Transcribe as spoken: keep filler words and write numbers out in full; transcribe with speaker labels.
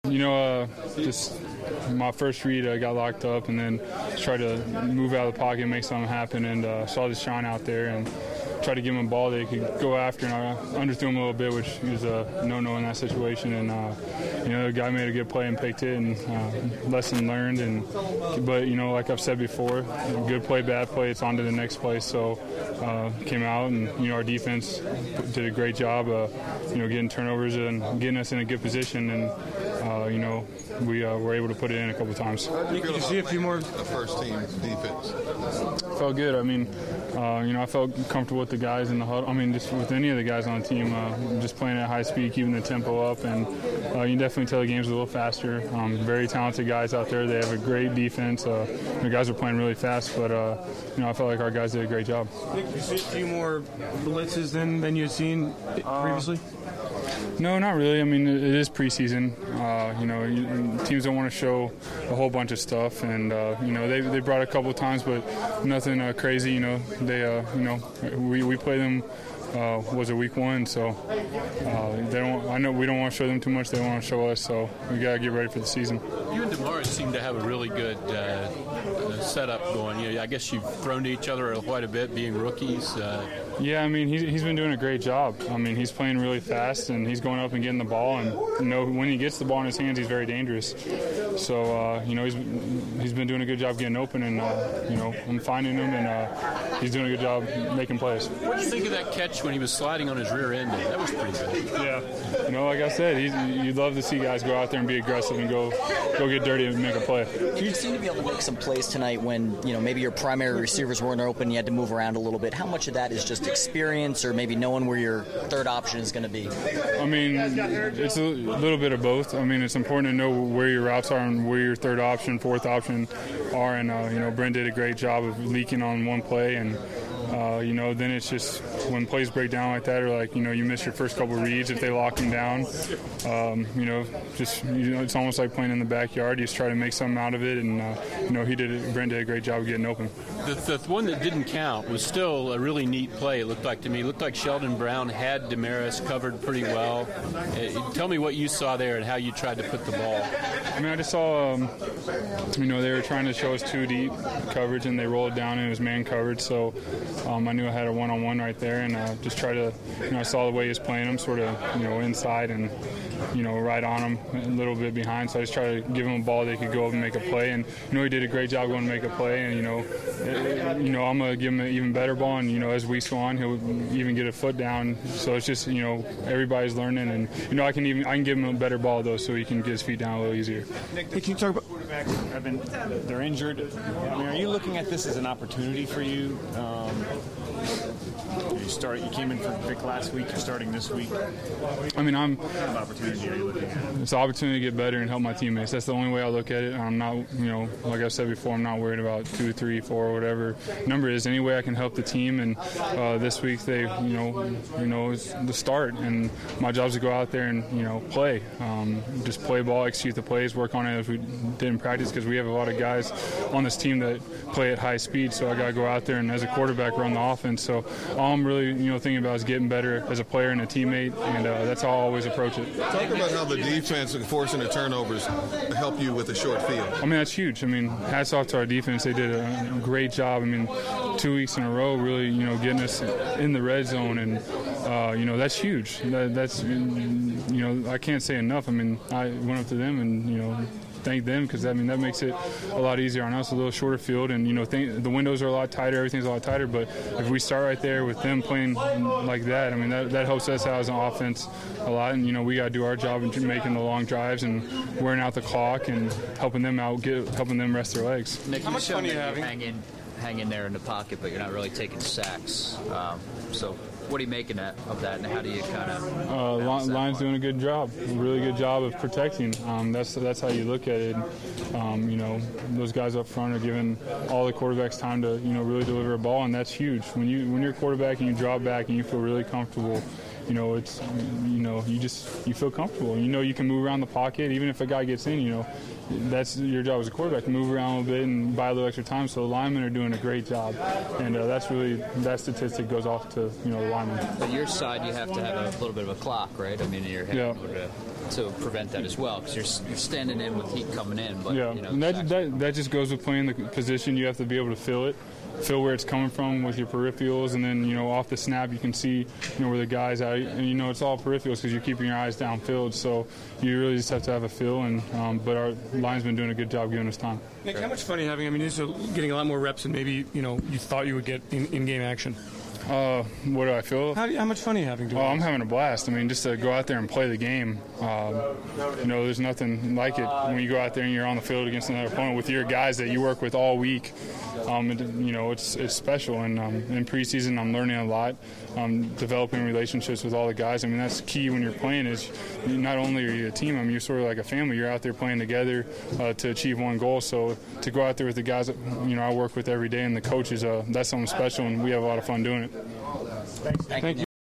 Speaker 1: You know, uh, just my first read, I got locked up and then tried to move out of the pocket and make something happen, and uh, saw this Sean out there and tried to give him a ball that he could go after, and I underthrew him a little bit, which was a no-no in that situation. And uh, you know, the guy made a good play and picked it, and uh, lesson learned. And but you know, like I've said before, good play, bad play, it's on to the next play. So uh, came out, and you know, our defense did a great job, uh, you know, getting turnovers and getting us in a good position, and uh, you know, we uh, were able to put it in a couple of times.
Speaker 2: Did you see a few more?
Speaker 3: The first team defense
Speaker 1: felt good. I mean, uh, you know, I felt comfortable with the guys in the huddle. I mean, just with any of the guys on the team, uh, just playing at high speed, keeping the tempo up, and uh, you can definitely tell the game's a little faster. Um, very talented guys out there. They have a great defense. Uh, the guys are playing really fast, but uh, you know, I felt like our guys did a great job.
Speaker 2: Did you see a few more blitzes than than you had seen previously?
Speaker 1: No, not really. I mean, it is preseason. Uh, you know, you, teams don't want to show a whole bunch of stuff, and uh, you know, they they brought it a couple of times, but nothing uh, crazy. You know, they uh, you know, we we play them. Uh, was a week one, so uh, they don't. I know we don't want to show them too much. They want to show us, so we gotta get ready for the season.
Speaker 4: You and DeMar seem to have a really good uh, setup going. You know, I guess you've thrown to each other quite a bit, being rookies. Uh,
Speaker 1: Yeah, I mean, he's, he's been doing a great job. I mean, he's playing really fast, and he's going up and getting the ball. And, you know, when he gets the ball in his hands, he's very dangerous. So, uh, you know, he's he's been doing a good job getting open, and, uh, you know, I'm finding him, and uh, he's doing a good job making plays.
Speaker 4: What do you think of that catch when he was sliding on his rear end? That was pretty good.
Speaker 1: Yeah. You know, like I said, he's, you'd love to see guys go out there and be aggressive and go go get dirty and make a play.
Speaker 5: You seem to be able to make some plays tonight when, you know, maybe your primary receivers weren't open, you had to move around a little bit. How much of that is just experience, or maybe knowing where your third option is going to be?
Speaker 1: I mean, it's a little bit of both. I mean, it's important to know where your routes are and where your third option, fourth option are. And, uh, you know, Brent did a great job of leaking on one play. And, uh, you know, then it's just when plays break down like that, or like, you know, you miss your first couple reads if they lock him down, um, you know, just, you know, it's almost like playing in the backyard. You just try to make something out of it. And, uh, you know, he did it, Brent did a great job of getting open.
Speaker 4: The, the one that didn't count was still a really neat play, it looked like to me. It looked like Sheldon Brown had Damaris covered pretty well. Uh, tell me what you saw there and how you tried to put the ball.
Speaker 1: I mean, I just saw, um, you know, they were trying to show us two deep coverage, and they rolled it down, and it was man coverage. So um, I knew I had a one-on-one right there, and uh, just try to, you know, I saw the way he was playing him, sort of, you know, inside and, you know, right on him, a little bit behind. So I just tried to give him a ball that he could go up and make a play. And, you know, he did a great job going to make a play. And, you know, it, you know, I'm going to give him an even better ball. And, you know, as weeks go on, he'll even get a foot down. So it's just, you know, everybody's learning. And, you know, I can even I can give him a better ball, though, so he can get his feet down a little easier.
Speaker 2: Nick, can you talk about quarterbacks have been, they're injured. I mean, are you looking at this as an opportunity for you? Um, you start. You came in for Vic last week. You're starting this week.
Speaker 1: I mean, I'm.
Speaker 2: What kind of opportunity are you looking at?
Speaker 1: It's an opportunity to get better and help my teammates. That's the only way I look at it. I'm not, you know, like I said before, I'm not worried about two, three, four, whatever number is. Any way I can help the team. And uh, this week they, you know, you know, it's the start, and my job is to go out there and, you know, play. Um, just play ball, execute the plays, work on it as we did in practice, because we have a lot of guys on this team that play at high speed. So I got to go out there and, as a quarterback, run the offense. So all I'm really, you know, thinking about is getting better as a player and a teammate, and uh, that's how I always approach it.
Speaker 3: Talk about how the defense and forcing the turnovers help you with the short field.
Speaker 1: I mean, that's huge. I mean, hats off to our defense. They did a great job. I mean, two weeks in a row, really, you know, getting us in the red zone, and uh, you know, that's huge. That, that's, you know, I can't say enough. I mean, I went up to them and, you know, thank them, because I mean that makes it a lot easier on us, a little shorter field, and you know think, the windows are a lot tighter, everything's a lot tighter. But if we start right there with them playing like that, I mean that, that helps us out as an offense a lot. And you know we got to do our job in making the long drives and wearing out the clock and helping them out, get helping them rest their legs.
Speaker 6: Nick, how much fun are you having? Hang in, hang in there in the pocket, but you're not really taking sacks. Um, so. What are you making of that, and how do you kind of?
Speaker 1: Uh, Line's doing a good job, a really good job of protecting. Um, that's that's how you look at it. Um, you know, those guys up front are giving all the quarterbacks time to you know really deliver a ball, and that's huge. When you when you're a quarterback and you drop back and you feel really comfortable, you know it's you know you just you feel comfortable. You know you can move around the pocket, even if a guy gets in. You know, that's your job as a quarterback, to move around a little bit and buy a little extra time. So the linemen are doing a great job, and uh, that's really that statistic goes off to you know. linemen.
Speaker 6: But your side, you have to have a little bit of a clock, right? I mean, you're
Speaker 1: Yeah.
Speaker 6: to, to prevent that as well, because you're, you're standing in with heat coming in. But,
Speaker 1: Yeah,
Speaker 6: you know,
Speaker 1: and that, that that just goes with playing the position. You have to be able to feel it, feel where it's coming from with your peripherals, and then you know off the snap you can see you know where the guys out, and you know it's all peripherals because you're keeping your eyes downfield. So you really just have to have a feel, and um, but our line's been doing a good job giving us time.
Speaker 7: Nick, how much fun are you having? I mean, these are getting a lot more reps than maybe you know you thought you would get in, in game action.
Speaker 1: Uh, what do I feel?
Speaker 7: How, do you, how much fun are you having doing
Speaker 1: Oh, I'm
Speaker 7: this?
Speaker 1: having a blast. I mean, just to go out there and play the game. Um, you know, there's nothing like it when you go out there and you're on the field against another opponent with your guys that you work with all week. Um, and, you know, it's it's special. And um, in preseason, I'm learning a lot, um, developing relationships with all the guys. I mean, that's key when you're playing. Is you, not only are you a team. I mean, you're sort of like a family. You're out there playing together uh, to achieve one goal. So to go out there with the guys that you know I work with every day and the coaches, uh, that's something special, and we have a lot of fun doing it.
Speaker 5: Thank you.